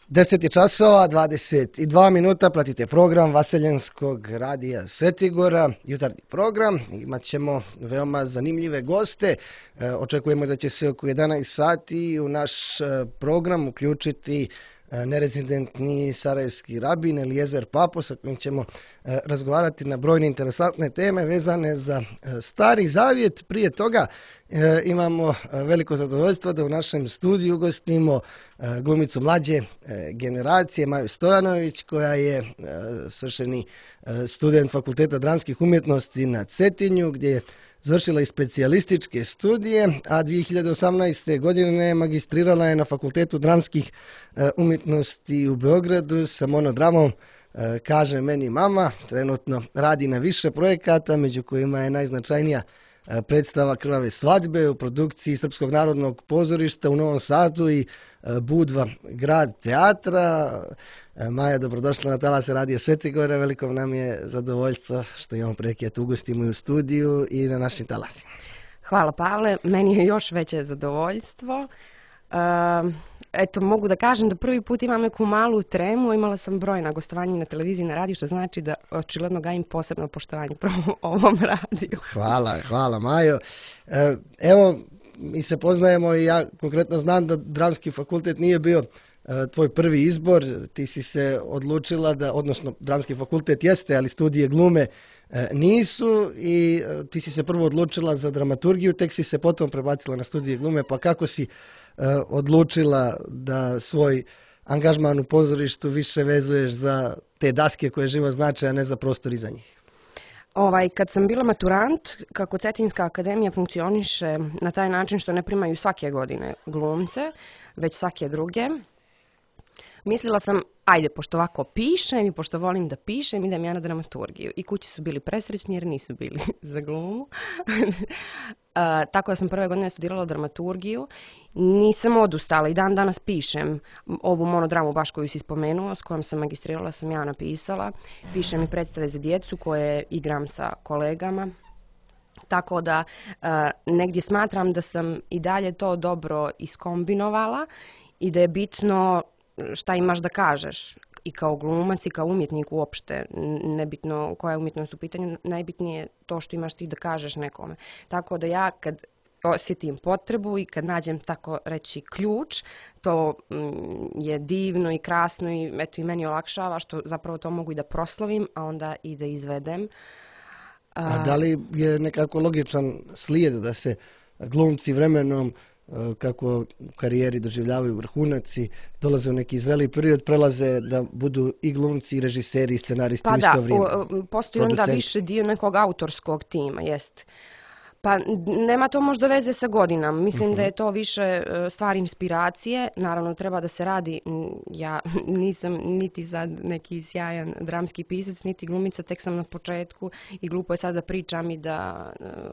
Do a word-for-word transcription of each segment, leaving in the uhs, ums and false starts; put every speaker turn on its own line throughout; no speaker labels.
deset je časova, dvadeset dva minuta, pratite program Vaseljenskog radija Svetigora, jutarnji program. Imat ćemo veoma zanimljive goste. E, očekujemo da će se oko jedanaest sati u naš program uključiti nerezidentni sarajevski rabin Elijezer Papo, sa kojim ćemo e, razgovarati na brojne interesantne teme vezane za e, Stari Zavjet. Prije toga e, imamo veliko zadovoljstvo da u našem studiju ugostimo e, glumicu mlađe e, generacije, Maju Stojanović, koja je e, svršeni e, student Fakulteta dramskih umjetnosti na Cetinju, gdje je završila i specijalističke studije, a dvije hiljade osamnaeste. godine magistrirala je na Fakultetu dramskih e, umjetnosti u Beogradu sa monodramom e, Kaže meni mama. Trenutno radi na više projekata, među kojima je najznačajnija e, predstava Krvave svadbe u produkciji Srpskog narodnog pozorišta u Novom Sadu i e, Budva grad teatra. E, Maja, dobrodošla na talase radija Svetigora. Veliko nam je zadovoljstvo što imamo prilike da ugostimo i u studiju i na našim talasima.
Hvala, Pavle, meni je još veće zadovoljstvo. E, eto, mogu da kažem da prvi put imam neku malu tremu, imala sam brojna gostovanja na televiziji i na radiju, što znači da očigledno gajim posebno poštovanje prvo ovom radiju.
Hvala, hvala Majo. E, evo, mi se poznajemo i ja konkretno znam da Dramski fakultet nije bio e, tvoj prvi izbor. Ti si se odlučila da, odnosno Dramski fakultet jeste, ali studije glume e, nisu, i e, ti si se prvo odlučila za dramaturgiju, tek si se potom prebacila na studije glume. Pa kako si e, odlučila da svoj angažman u pozorištu više vezuješ za te daske koje živo znače, a ne za prostor iza njih?
Ovaj, kad sam bila maturant, kako Cetinjska akademija funkcioniše na taj način što ne primaju svake godine glumce, već svake druge, mislila sam, ajde, pošto ovako pišem i pošto volim da pišem, idem ja na dramaturgiju. I kući su bili presrećni jer nisu bili za glumu. A, tako da sam prve godine studirala dramaturgiju. Nisam odustala i dan danas pišem ovu monodramu baš koju si spomenuo, s kojom sam magistrirala, sam ja napisala. Pišem i predstave za djecu koje igram sa kolegama. Tako da a, negdje smatram da sam i dalje to dobro iskombinovala i da je bitno šta imaš da kažeš i kao glumac i kao umjetnik uopšte, nebitno koja je umjetnost u pitanju, najbitnije je to što imaš ti da kažeš nekome. Tako da ja kad osjetim potrebu i kad nađem tako reći ključ, to je divno i krasno i eto i meni olakšava što zapravo to mogu i da proslavim, a onda i da izvedem.
A da li je nekako logičan slijed da se glumci vremenom, kako u karijeri doživljavaju vrhunac i dolaze u neki zreli period, prelaze da budu i glumci i režiseri i scenaristi
pa
u isto vrijeme?
Pa da, postoji onda više dio nekog autorskog tima, jest. Pa nema to možda veze sa godinama. Mislim uh-huh. da je to više stvar inspiracije. Naravno, treba da se radi. Ja nisam niti sad neki sjajan dramski pisac, niti glumica, tek sam na početku i glupo je sad da pričam i da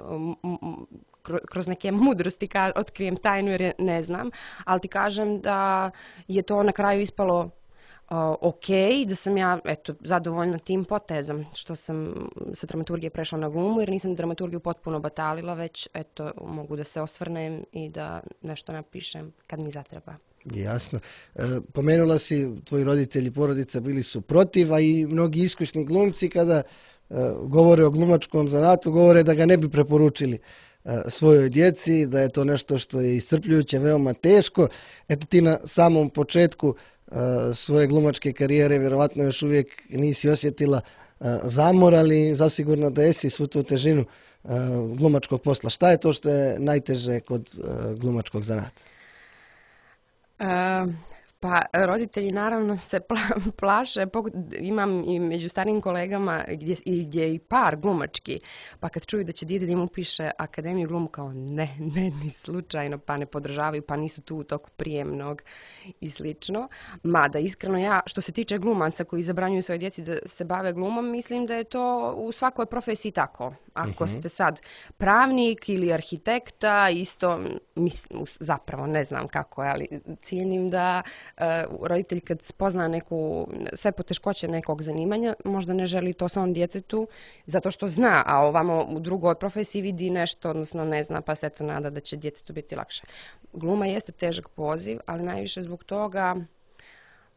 kroz neke mudrosti otkrijem tajnu jer je ne znam. Ali ti kažem da je to na kraju ispalo Uh, ok, da sam ja eto, zadovoljna tim potezom što sam sa dramaturgije prešla na glumu, jer nisam dramaturgiju potpuno batalila, već eto, mogu da se osvrnem i da nešto napišem kad mi zatreba.
Jasno. E, pomenula si, tvoji roditelji i porodica bili su protiv, a i mnogi iskusni glumci kada e, govore o glumačkom zanatu, govore da ga ne bi preporučili e, svojoj djeci, da je to nešto što je iscrpljujuće, veoma teško. Eto, ti na samom početku svoje glumačke karijere vjerovatno još uvijek nisi osjetila zamor, ali zasigurno da jesi svu tu težinu glumačkog posla. Šta je to što je najteže kod glumačkog zanata?
Uh... Pa roditelji naravno se plaše, imam i među starijim kolegama gdje, gdje je i par glumački, pa kad čuju da će djede im upiše akademiju glumu, kao ne, ne, ni slučajno, pa ne podržavaju, pa nisu tu u toku prijemnog i slično. Mada iskreno ja, što se tiče glumaca koji zabranjuju svoje djeci da se bave glumom, mislim da je to u svakoj profesiji tako. Ako uh-huh. ste sad pravnik ili arhitekta, isto, mislim, zapravo ne znam kako je, ali cijenim da Uh, roditelj kad spozna neku, sve poteškoće nekog zanimanja, možda ne želi to svom djetetu zato što zna, a ovamo u drugoj profesiji vidi nešto, odnosno ne zna, pa se to nada da će djetetu biti lakše. Gluma jeste težak poziv, ali najviše zbog toga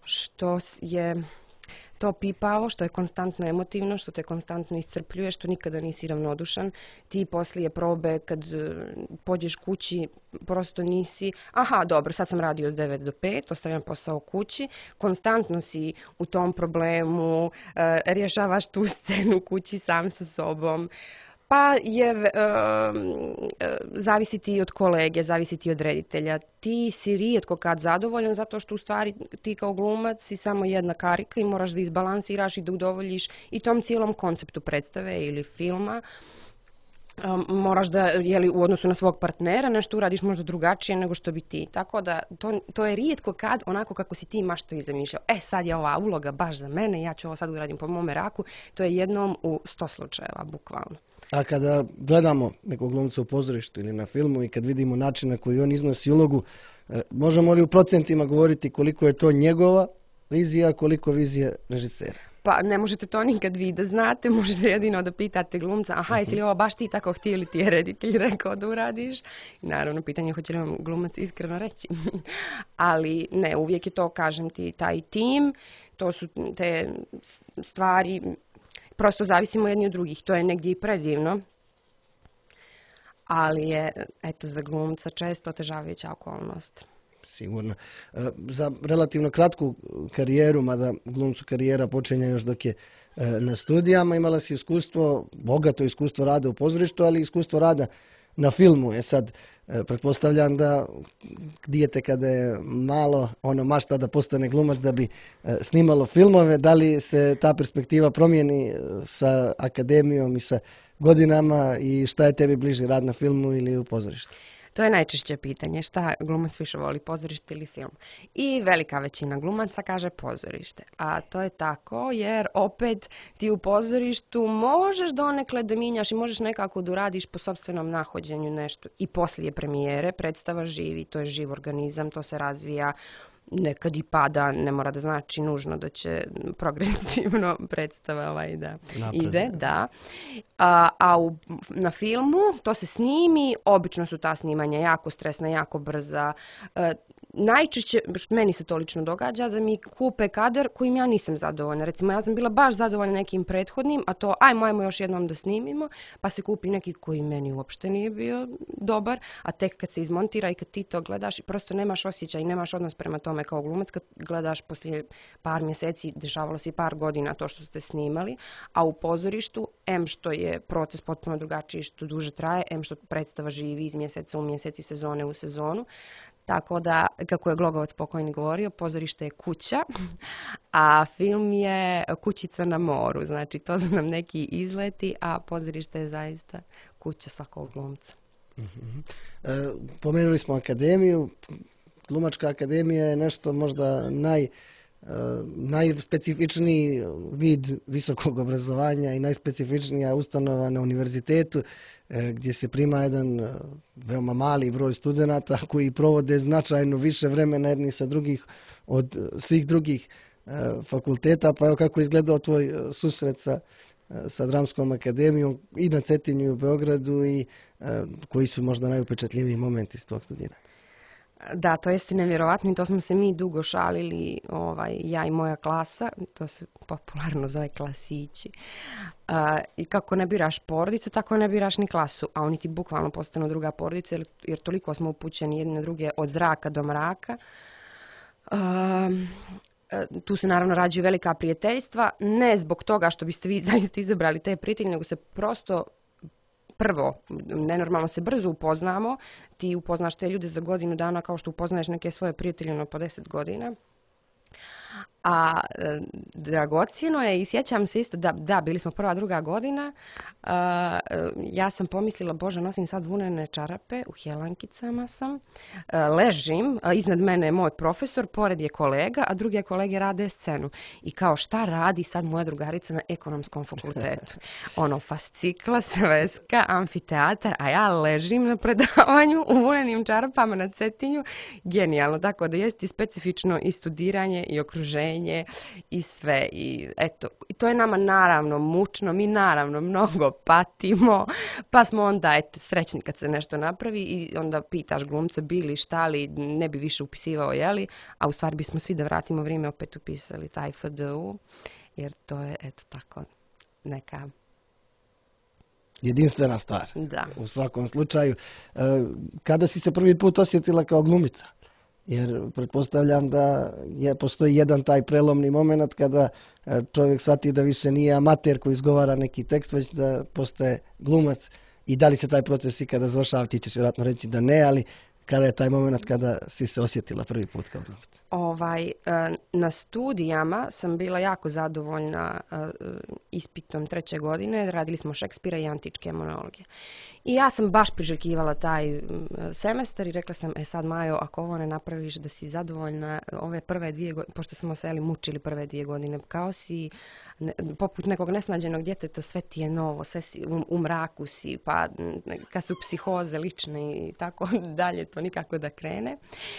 što je to pipavo, što je konstantno emotivno, što te konstantno iscrpljuje, što nikada nisi ravnodušan. Ti poslije probe, kad pođeš kući, prosto nisi, aha, dobro, sad sam radio od devet do pet, ostavljam posao kući, konstantno si u tom problemu, e, rješavaš tu scenu kući sam sa sobom. Pa je, e, e, zavisi ti od kolege, zavisi ti od reditelja. Ti si rijetko kad zadovoljan zato što u stvari ti kao glumac si samo jedna karika i moraš da izbalansiraš i da udovoljiš i tom cijelom konceptu predstave ili filma. Um, moraš da, jeli, u odnosu na svog partnera nešto uradiš možda drugačije nego što bi ti. Tako da to, to je rijetko kad onako kako si ti mašto i zamišljao. E, sad je ova uloga baš za mene, ja ću ovo sad uradim po mome raku. To je jednom u sto slučajeva, bukvalno.
A kada gledamo nekog glumca u pozorištu ili na filmu i kad vidimo način na koji on iznosi ulogu, možemo li u procentima govoriti koliko je to njegova vizija, koliko vizija režisera?
Pa ne možete to nikad vi da znate, možete jedino da pitate glumca, aha, jesi li ovo baš ti tako htio ili ti je reditelj rekao da uradiš? I naravno, pitanje je hoće li vam glumac iskreno reći. Ali ne, uvijek je to, kažem ti, taj tim, to su te stvari, prosto zavisimo jedni od drugih, to je negdje i predivno. Ali je, eto, za glumca često otežavajuća okolnost.
Sigurno. Za relativno kratku karijeru, mada glumcu karijera počinje još dok je na studijama, imala si iskustvo, bogato iskustvo rada u pozorištu, ali iskustvo rada na filmu. E sad, pretpostavljam da dijete kada je malo, ono mašta da postane glumac da bi snimalo filmove, da li se ta perspektiva promijeni sa akademijom i sa godinama i šta je tebi bliži, rad na filmu ili u pozorištu?
To je najčešće pitanje, šta glumac više voli, pozorište ili film. I velika većina glumaca kaže pozorište. A to je tako jer opet ti u pozorištu možeš donekle da minjaš i možeš nekako da uradiš po sopstvenom nahođenju nešto. I poslije premijere predstava živi, to je živ organizam, to se razvija. Nekad i pada, ne mora da znači nužno da će progresivno predstava ovaj da Napred. ide, da. A, a u, na filmu to se snimi, obično su ta snimanja jako stresna, jako brza. E, najčešće, meni se to lično događa, da mi kupe kadar kojim ja nisam zadovoljna. Recimo, ja sam bila baš zadovoljna nekim prethodnim, a to ajmo, ajmo još jednom da snimimo, pa se kupi neki koji meni uopšte nije bio dobar, a tek kad se izmontira i kad ti to gledaš i prosto nemaš osjećaj i nemaš odnos prema tome kao glumac, kad gledaš poslije par mjeseci, dešavalo se i par godina to što ste snimali, a u pozorištu, em što je proces potpuno drugačiji, što duže traje, em što predstava živi iz mjeseca u mjesec i sezone u sezonu. Tako da, kako je Glogovac pokojni govorio, pozorište je kuća, a film je kućica na moru. Znači, to su nam neki izleti, a pozorište je zaista kuća svakog glumca.
Uh-huh. E, pomenuli smo akademiju. Glumačka akademija je nešto možda naj, e, najspecifičniji vid visokog obrazovanja i najspecifičnija ustanova na univerzitetu, e, gdje se prima jedan e, veoma mali broj studenata koji provode značajno više vremena jedni sa drugih od svih drugih e, fakulteta. Pa evo kako je izgledao tvoj susret sa, sa Dramskom akademijom i na Cetinju i u Beogradu i e, koji su možda najupečatljiviji momenti iz tvog studiranja?
Da, to jeste nevjerovatno i to smo se mi dugo šalili, ovaj, ja i moja klasa, to se popularno zove klasići. Uh, I kako ne biraš porodicu, tako ne biraš ni klasu, a oni ti bukvalno postanu druga porodica jer, jer toliko smo upućeni jedne druge od zraka do mraka. Uh, Tu se naravno rađaju velika prijateljstva, ne zbog toga što biste vi zaista izabrali te prijatelje, nego se prosto prvo, nenormalno se brzo upoznamo, ti upoznaš te ljude za godinu dana kao što upoznaješ neke svoje prijatelje na po deset godina. A e, dragocjeno je i sjećam se isto da, da bili smo prva, druga godina, e, ja sam pomislila, Bože, nosim sad vunene čarape, u hjelankicama sam, e, ležim, a iznad mene je moj profesor, pored je kolega, a druge kolege rade scenu. I kao šta radi sad moja drugarica na ekonomskom fakultetu? Ono, fascikla, sveska, amfiteatar, a ja ležim na predavanju u vunenim čarapama na Cetinju. Genijalno, tako da jeste specifično i studiranje i okruženje okruženje i sve. I eto, i to je nama naravno mučno, mi naravno mnogo patimo, pa smo onda eto, srećni kad se nešto napravi i onda pitaš glumca bi li šta li, ne bi više upisivao, jeli, a u stvari bismo svi da vratimo vrijeme opet upisali taj F D U, jer to je eto tako neka
jedinstvena stvar.
Da.
U svakom slučaju. E, kada si se prvi put osjetila kao glumica? Jer pretpostavljam da je, postoji jedan taj prelomni moment kada e, čovjek shvati da više nije amater koji izgovara neki tekst, već da postaje glumac. I da li se taj proces ikada završava, ti ćeš vjerojatno reći da ne, ali kada je taj moment kada si se osjetila prvi put kao glumica?
Ovaj, na studijama sam bila jako zadovoljna ispitom treće godine. Radili smo Šekspira i antičke monologije. I ja sam baš priželjkivala taj semestar i rekla sam, e sad Majo, ako ovo ne napraviš da si zadovoljna ove prve dvije godine, pošto smo se ali mučili prve dvije godine, kao si ne, poput nekog nesnađenog djeteta, sve ti je novo, sve si, u, u mraku si, pa kad su psihoze lične i tako dalje, to nikako da krene.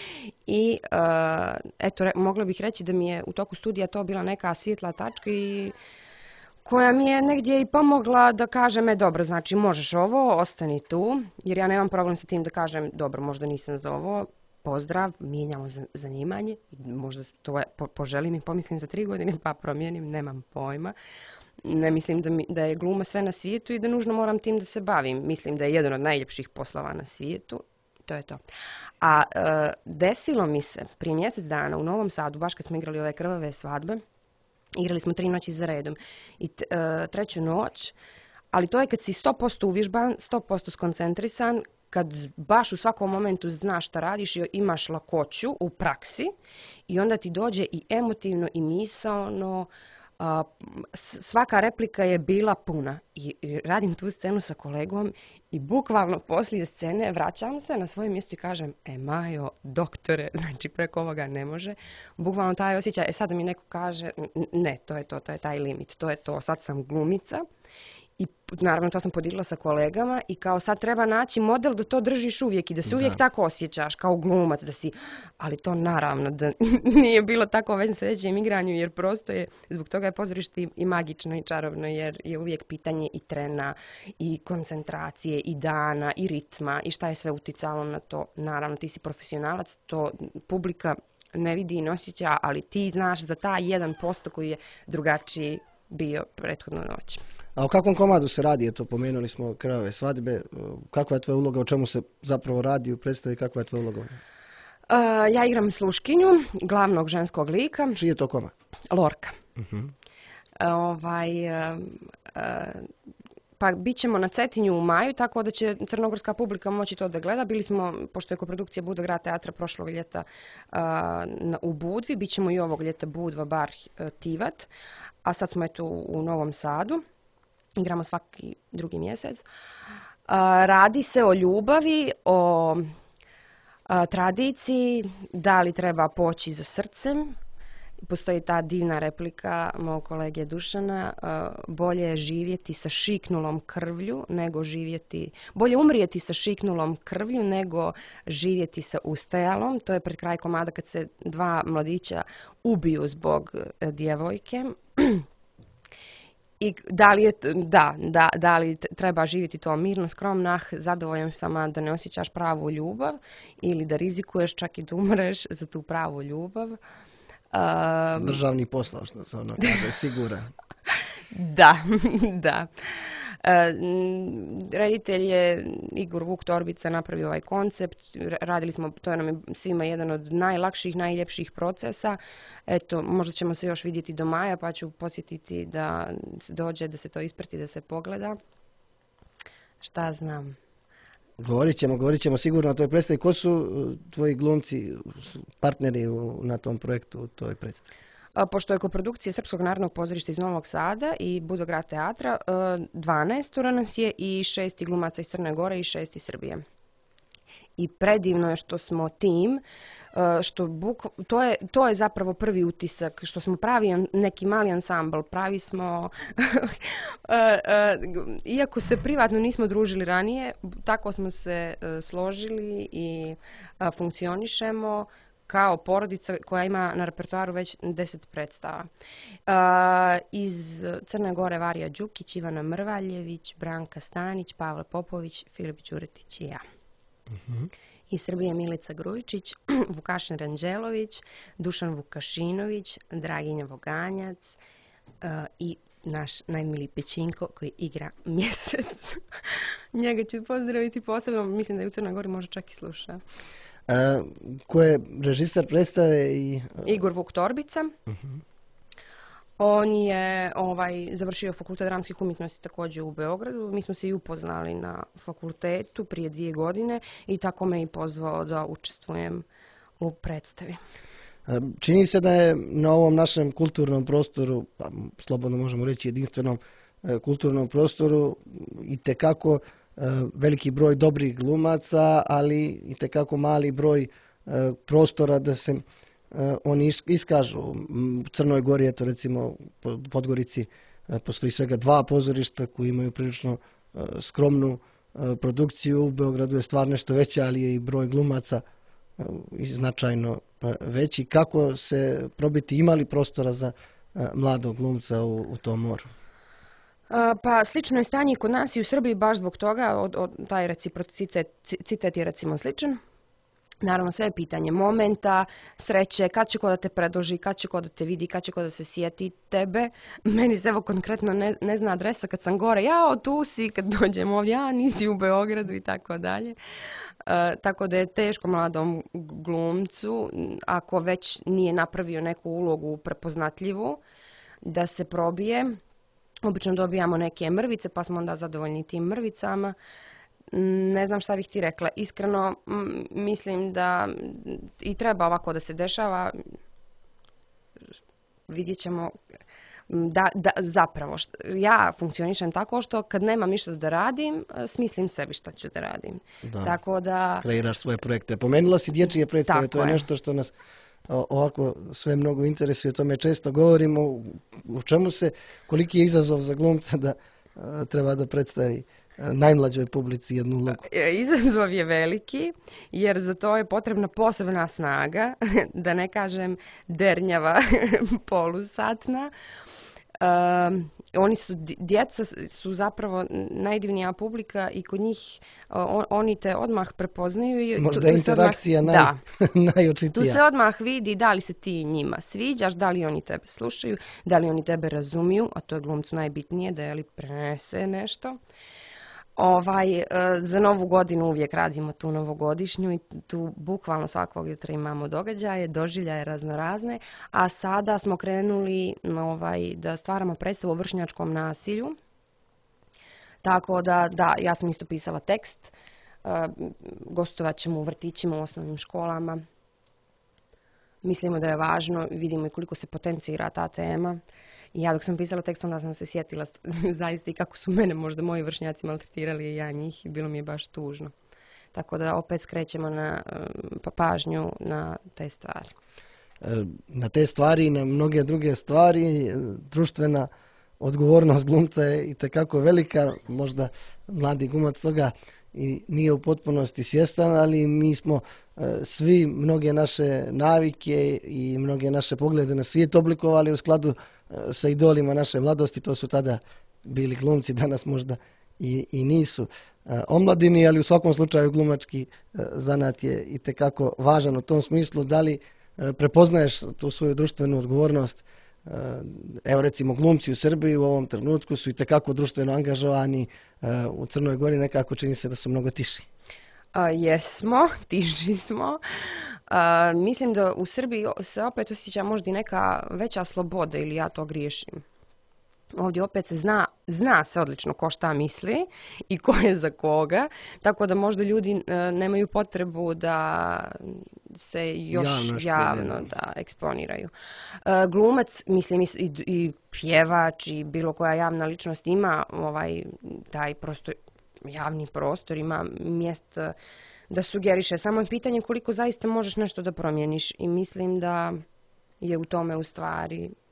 I uh, eto, re, mogla bih reći da mi je u toku studija to bila neka svjetla tačka i koja mi je negdje i pomogla da kažem, e dobro, znači možeš ovo, ostani tu, jer ja nemam problem sa tim da kažem, dobro, možda nisam za ovo, pozdrav, mijenjamo zanimanje, možda to je, po, poželim i pomislim za tri godine, pa promijenim, nemam pojma. Ne mislim da, mi, da je gluma sve na svijetu i da nužno moram tim da se bavim. Mislim da je jedan od najljepših poslova na svijetu. To je to. A e, desilo mi se prije mjesec dana u Novom Sadu, baš kad smo igrali ove krvave svadbe, igrali smo tri noći za redom i t, e, treću noć, ali to je kad si sto posto uvježban, sto posto skoncentrisan, kad baš u svakom momentu znaš šta radiš i imaš lakoću u praksi i onda ti dođe i emotivno i misaono, a, svaka replika je bila puna. I, i radim tu scenu sa kolegom i bukvalno poslije scene vraćam se na svoje mjesto i kažem, e Majo, doktore, znači preko ovoga ne može. Bukvalno taj osjećaj, e sad da mi neko kaže, ne, to je to, to je taj limit, to je to, sad sam glumica. I naravno to sam podijelila sa kolegama i kao sad treba naći model da to držiš uvijek i da se uvijek da. tako osjećaš kao glumac, da si, ali to naravno da nije bilo tako već na sljedećem igranju jer prosto je, zbog toga je pozorište i magično i čarobno jer je uvijek pitanje i trena i koncentracije i dana i ritma i šta je sve uticalo na to. Naravno ti si profesionalac, to publika ne vidi i ne osjeća, ali ti znaš za taj jedan posto koji je drugačiji bio prethodnu noć.
A o kakvom komadu se radi? Eto, pomenuli smo krvave svadbe. Kakva je tvoja uloga? O čemu se zapravo radi u predstavi? Kakva je tvoja uloga? Uh,
ja igram sluškinju, glavnog ženskog lika.
Čiji je to komad?
Lorka.
Uh-huh.
Uh, ovaj, uh, uh, pa bit ćemo na Cetinju u maju, tako da će crnogorska publika moći to da gleda. Bili smo, pošto je koprodukcija Budva teatra prošlog ljeta uh, na, u Budvi, bit ćemo i ovog ljeta Budva bar uh, Tivat, a sad smo eto u Novom Sadu. Igramo svaki drugi mjesec. A, radi se o ljubavi, o a, tradiciji, da li treba poći za srcem. Postoji ta divna replika mog kolege Dušana, a, bolje je živjeti sa šiknulom krvlju nego živjeti, bolje umrijeti sa šiknulom krvlju nego živjeti sa ustajalom. To je pred kraj komada kad se dva mladića ubiju zbog a, djevojke. I da li, je, da, da, da li treba živjeti to mirno, skromno, ah, zadovoljan sam da ne osjećaš pravu ljubav ili da rizikuješ čak i da umreš za tu pravu ljubav. Um,
Državni posao, što se ono kaže, siguran.
Da, da. E, reditelj je Igor Vuk Torbica napravio ovaj koncept, radili smo, to je nam je svima jedan od najlakših, najljepših procesa. Eto, možda ćemo se još vidjeti do maja, pa ću podsjetiti da dođe, da se to isprati, da se pogleda. Šta znam.
Govorit ćemo, govorit ćemo sigurno o toj predstavi. Ko su tvoji glumci, partneri u, na tom projektu, u toj predstavi?
Pošto je koprodukcija Srpskog narodnog pozorišta iz Novog Sada i Budva teatra, dvanaestora nas je i šesti glumaca iz Crne Gore i šest iz Srbije. I predivno je što smo tim, što buk, to, je, to je zapravo prvi utisak, što smo pravi neki mali ansambl, pravi smo, iako se privatno nismo družili ranije, tako smo se složili i funkcionišemo kao porodica koja ima na repertoaru već deset predstava. Uh, iz Crne Gore Varija Đukić, Ivana Mrvaljević, Branka Stanić, Pavle Popović, Filip Đuretić i ja.
Uh-huh.
Iz Srbije Milica Grujičić, Vukašin Ranđelović, Dušan Vukašinović, Draginja Voganjac uh, i naš najmiliji Pećinko koji igra Mjesec. Njega ću pozdraviti posebno, mislim da je u Crnoj Gori možda čak i sluša.
A, ko je režiser predstave? I...
Igor Vuk Torbica.
Uh-huh.
On je ovaj, završio fakultet dramskih umjetnosti također u Beogradu. Mi smo se i upoznali na fakultetu prije dvije godine i tako me i pozvao da učestvujem u predstavi.
Čini se da je na ovom našem kulturnom prostoru, pa slobodno možemo reći jedinstvenom kulturnom prostoru, itekako veliki broj dobrih glumaca, ali itekako mali broj prostora da se oni iskažu. U Crnoj Gori je to recimo u Podgorici postoji svega dva pozorišta koji imaju prilično skromnu produkciju. U Beogradu je stvar nešto veća, ali je i broj glumaca i značajno veći. Kako se probiti, imali prostora za mladog glumca u, u tom moru?
Pa slično je stanje kod nas i u Srbiji baš zbog toga, od, od, taj reciprocitet citet je recimo sličan. Naravno sve je pitanje momenta, sreće, kad će ko da te predloži, kad će ko da te vidi, kad će ko da se sjeti tebe. Meni se evo konkretno ne, ne zna adresa kad sam gore, ja tu si, kad dođem ovdje, ja nisi u Beogradu i tako dalje. E, tako da je teško mladom glumcu, ako već nije napravio neku ulogu prepoznatljivu, da se probije. Obično dobijamo neke mrvice, pa smo onda zadovoljni tim mrvicama. Ne znam šta bih ti rekla. Iskreno m, mislim da i treba ovako da se dešava. Vidjet ćemo da, da zapravo što, ja funkcionišem tako što kad nemam ništa da radim, smislim sebi šta ću da radim.
Da,
tako da
kreiraš svoje projekte. Pomenula si dječje predstave, to je, je nešto što nas ovako sve mnogo interesuje, o tome često govorimo. U čemu se, koliki je izazov za glumca da a, treba da predstavi najmlađoj publici jednu ulogu?
Izazov je veliki, jer za to je potrebna posebna snaga, da ne kažem dernjava polusatna. Um, oni su, djeca su zapravo najdivnija publika i kod njih on, oni te odmah prepoznaju. I
možda je interakcija
odmah,
naj,
da.
najočitija.
Tu se odmah vidi da li se ti njima sviđaš, da li oni tebe slušaju, da li oni tebe razumiju, a to je glumcu najbitnije, da li prenese nešto. Ovaj, za novu godinu uvijek radimo tu novogodišnju i tu bukvalno svakog jutra imamo događaje, doživljaje raznorazne, a sada smo krenuli ovaj, da stvaramo predstavu o vršnjačkom nasilju. Tako da, da, ja sam isto pisala tekst, gostovat ćemo u vrtićima, u osnovnim školama. Mislimo da je važno, vidimo i koliko se potencira ta tema. I ja dok sam pisala tekst, onda sam se sjetila zaista i kako su mene možda moji vršnjaci maltretirali i ja njih i bilo mi je baš tužno. Tako da opet skrećemo na pa pažnju na te stvari.
Na te stvari i na mnoge druge stvari društvena odgovornost glumca je itekako velika. Možda mladi glumac toga i nije u potpunosti svjestan, ali mi smo svi mnoge naše navike i mnoge naše poglede na svijet oblikovali u skladu sa idolima naše mladosti. To su tada bili glumci, danas možda i, i nisu omladini, ali u svakom slučaju glumački zanat je itekako važan u tom smislu. Da li prepoznaješ tu svoju društvenu odgovornost? Evo recimo glumci u Srbiji u ovom trenutku su itekako društveno angažovani, u Crnoj Gori nekako čini se da su mnogo tiši.
A, jesmo, tiši smo. A, mislim da u Srbiji se opet osjeća možda i neka veća sloboda ili ja to griješim. Ovdje opet se zna, zna se odlično ko šta misli i ko je za koga, tako da možda ljudi e, nemaju potrebu da se još
javno,
javno da eksponiraju. E, glumac, mislim i, i pjevač i bilo koja javna ličnost ima ovaj taj prostor, javni prostor, ima mjesto da sugeriše. Samo je pitanje koliko zaista možeš nešto da promijeniš i mislim da je u tome u stvari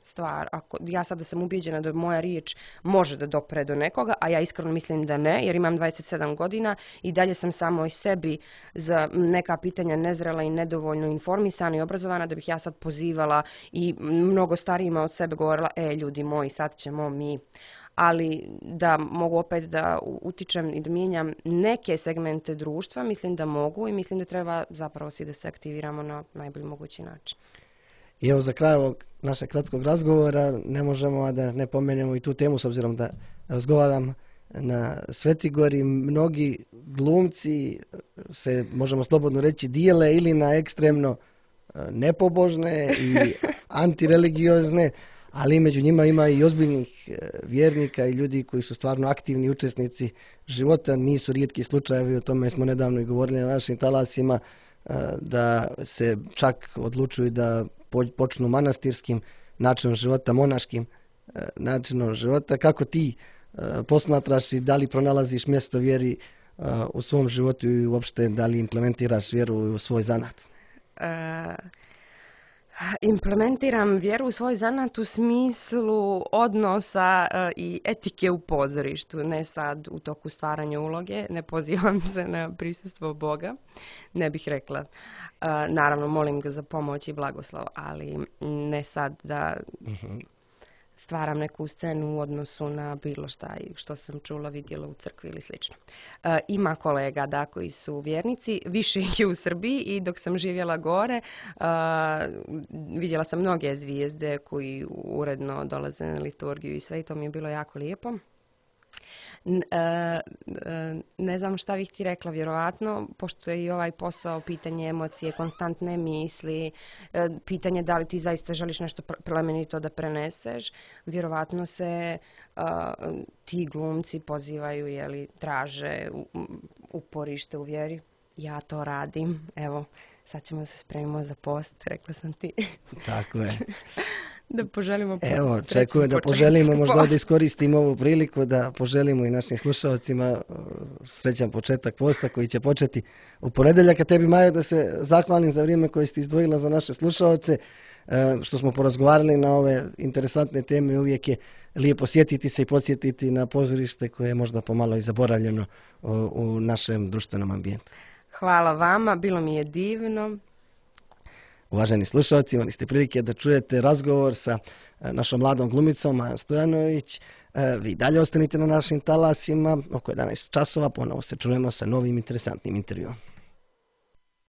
stvar. Ako, ja sada sam ubijeđena da moja riječ može da dopre do nekoga, a ja iskreno mislim da ne, jer imam dvadeset sedam godina i dalje sam samo i sebi za neka pitanja nezrela i nedovoljno informisana i obrazovana da bih ja sad pozivala i mnogo starijima od sebe govorila, e ljudi moji, sad ćemo mi. Ali da mogu opet da utičem i da mijenjam neke segmente društva, mislim da mogu i mislim da treba zapravo svi da se aktiviramo na najbolji mogući način.
I evo za kraj ovog našeg kratkog razgovora ne možemo a da ne pomenemo i tu temu, s obzirom da razgovaram na Svetigori. Mnogi glumci se, možemo slobodno reći, dijele ili na ekstremno nepobožne i antireligiozne, ali među njima ima i ozbiljnih vjernika i ljudi koji su stvarno aktivni učesnici života. Nisu rijetki slučajevi, o tome smo nedavno i govorili na našim talasima, da se čak odlučuju da počnu manastirskim načinom života, monaškim načinom života. Kako ti posmatraš i da li pronalaziš mjesto vjeri u svom životu i uopšte da li implementiraš vjeru u svoj zanat?
E... Implementiram vjeru u svoj zanat u smislu odnosa e, i etike u pozorištu, ne sad u toku stvaranja uloge, ne pozivam se na prisustvo Boga, ne bih rekla. E, naravno, molim ga za pomoć i blagoslov, ali ne sad da uh-huh. stvaram neku scenu u odnosu na bilo šta što sam čula, vidjela u crkvi ili slično. E, ima kolega da koji su vjernici, više ih je u Srbiji i dok sam živjela gore e, vidjela sam mnoge zvijezde koji uredno dolaze na liturgiju i sve i to mi je bilo jako lijepo. Ne znam šta bih ti rekla, vjerovatno, pošto je i ovaj posao pitanje emocije, konstantne misli, pitanje da li ti zaista želiš nešto plemenito da preneseš, vjerovatno se uh, ti glumci pozivaju, jeli, traže uporište u vjeri. Ja to radim, evo, sad ćemo se spremimo za post, rekla sam ti.
Tako je.
Da poželimo
Evo, očekujem da poželimo, možda da iskoristimo ovu priliku da poželimo i našim slušalcima srećan početak posta koji će početi u ponedeljak. A tebi, Majo, da se zahvalim za vrijeme koje ste izdvojila za naše slušalce, što smo porazgovarali na ove interesantne teme. Uvijek je lijepo sjetiti se i podsjetiti na pozorište koje je možda pomalo i zaboravljeno u našem društvenom ambijentu.
Hvala vama, bilo mi je divno.
Uvaženi slušalci, imali ste prilike da čujete razgovor sa našom mladom glumicom Majom Stojanović. Vi dalje ostanite na našim talasima, oko jedanaest časova ponovo se čujemo sa novim interesantnim intervjuom.